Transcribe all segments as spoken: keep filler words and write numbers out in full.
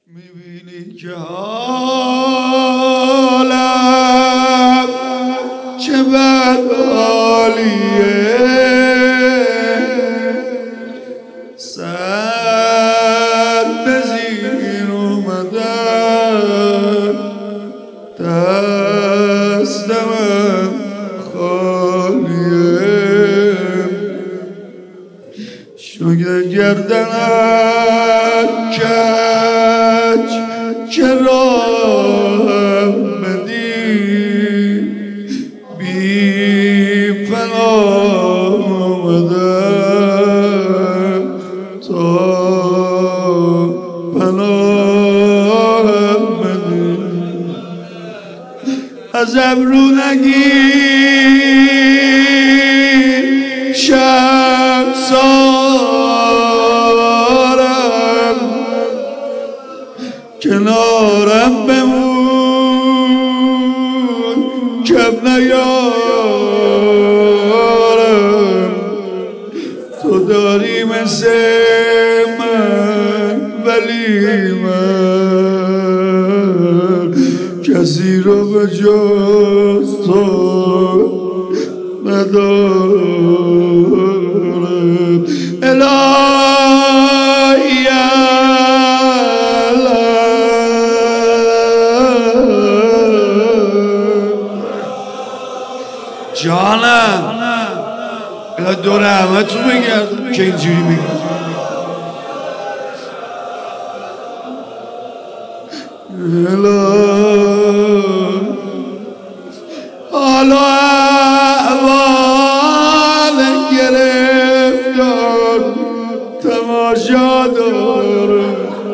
میبینی که حالم چه بد حالیه، سر به زیر اومدن دستم خالیه، شده گردنم کج که راهم بدی بی پناه آمدم تا پناهم بدی. از ابرو نگیر شمسارم، کنارم بمون کم نیارم، تو داری مثل من ولی من کسی رو به جز تو ندارم. الهی جانم الهی دور همه تو بگرد که اینجوری میگی. حالا احوال گرفتار تماشا داره،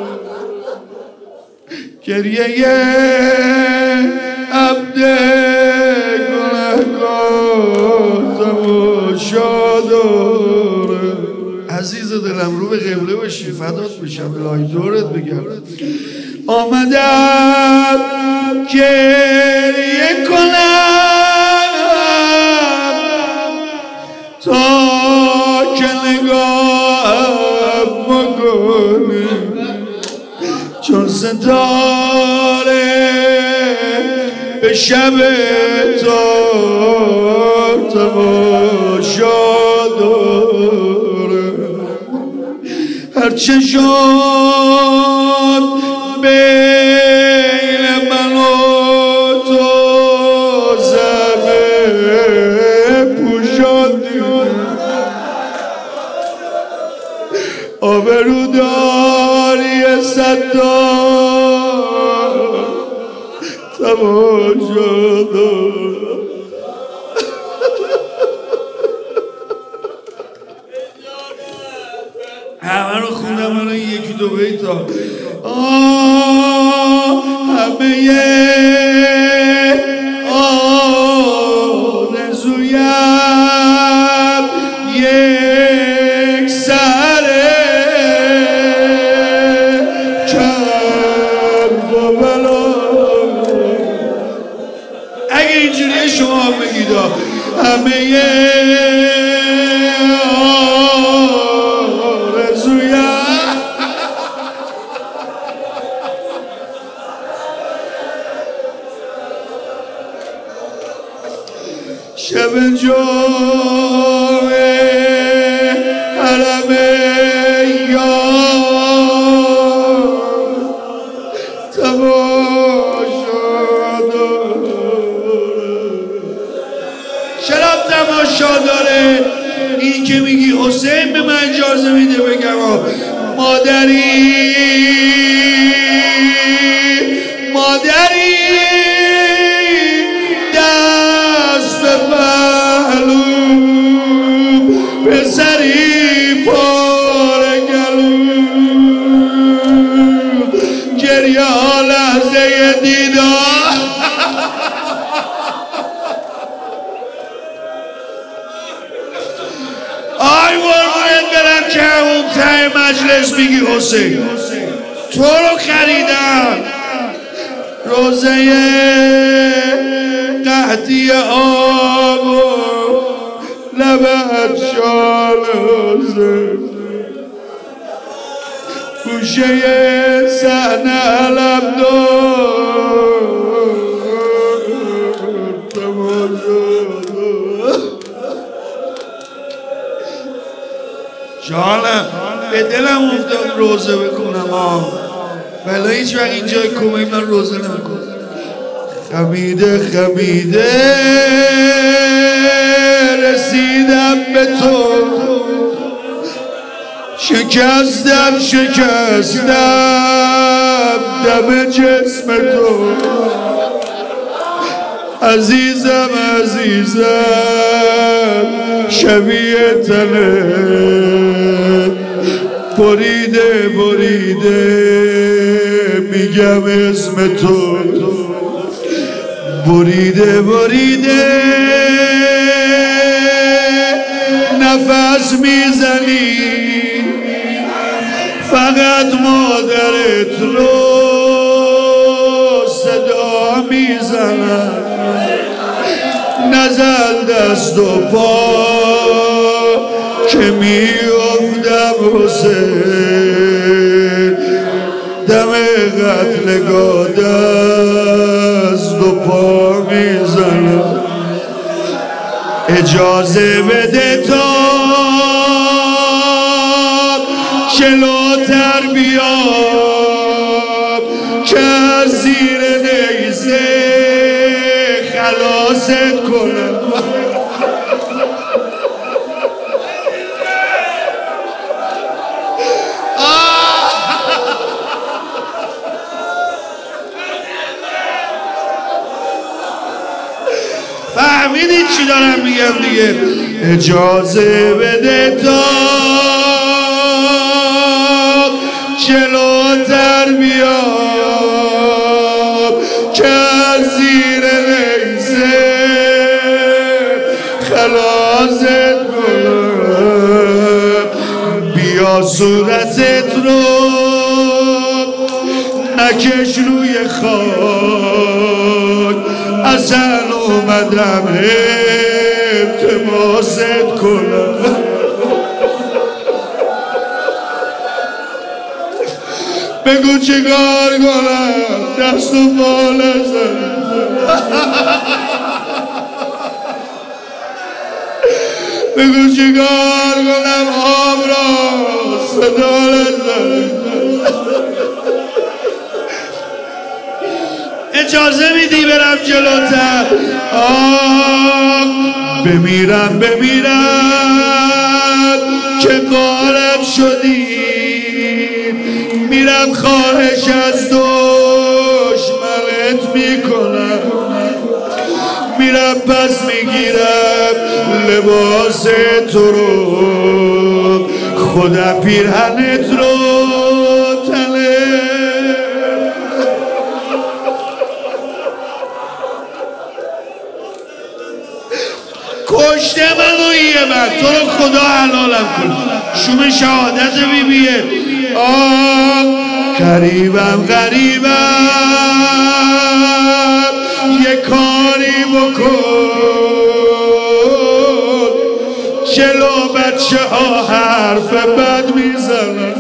گریه عبد گنه‌گار تماشا داره. عزیز دلم رو به قبله باشی، فدات بشم الهی دورت بگرد. آمدم گریه کنم تا که نگاهم بکنی، چون ستاره به شب تار تماشا داره. هرچه شد بین من و تو زمه پوشاندی، آبروداری ستار تماشا دار. همه رو خوندم الان یکی دو بیتا. آه همه آرزویم یک سره کرد و بلا. اگه اینجوریه شما هم بگید همه شب جمعه حرم یار تماشا داره. چرا تماشا داره؟ این که میگی حسین به من اجازه میده بگم مادری مادری پسری پر گلو، گریه ها لحظه دیدار. آی قربونت برم که همون ته مجلس میگی حسین تو رو خریدم، روزه قحطی آب و لبت شال حسین، گوشه صحنه علم دار جانم به دلم افتاد روزه بکنم ها ولی هیچ وقت اینجای کومه من روزه نمیکنم. خمیده خمیده رسیدم به تو شکستم شکستم دم جسم تو عزیزم عزیزم شبیه تنه بریده بریده میگم اسم تو بریده بریده نفس میزنی فقط مادرت رو صدا میزنم نزل دست و پا که میافتم حسین دم قتلگاه دست و پا میزنم اجازه بده تا جلوتر بیام که از زیر نیزه خلاصت کنم فهمیدید چی دارم میگم دیگه اجازه بده تا جلوتر بیام که از زیر نیزه خلاصت کنم بیا صورتت رو نکش روی خاک اصلا اومدم التماست کنم بگو چیکار کنم دست و پا نزن بگو چیکار کنم آب را صدا نزن اجازه میدی برم جلوتر آه بمیرم بمیرم که غارت شدی میرم خواهش از دشمنت میکنم میرم پس میگیرم لباس تو رو خودم پیرهنت رو تنه کشته منو یه من تو رو خدا حلالم کن شوم شهادت بیبیه آه غریبم غریبم یه کاری بکن جلو بچه ها حرف بد میزنن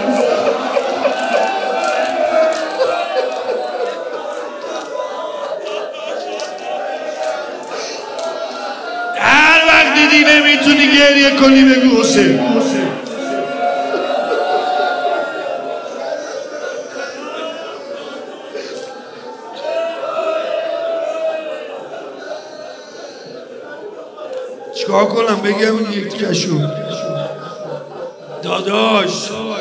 هر وقت دیدی نمیتونی گریه کنی بگو حسین چیکار کنم بگم اون یک کشو داداش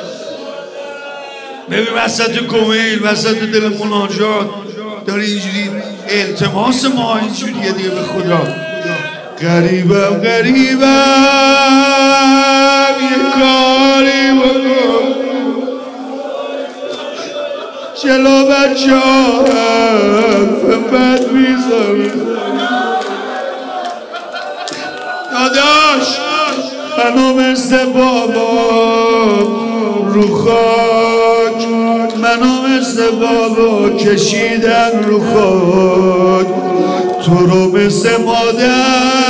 ببین وسط کومیل وسط دل مناجات داری اینجوری التماس ما اینجوریه دیگه به خدا غریبم غریبم یه کاری بکن جلو بچه ها حرف بد میزنه داداش منو مثل بابا رو خاک منو مثل بابا کشیدن رو خاک تو رو مثل مادر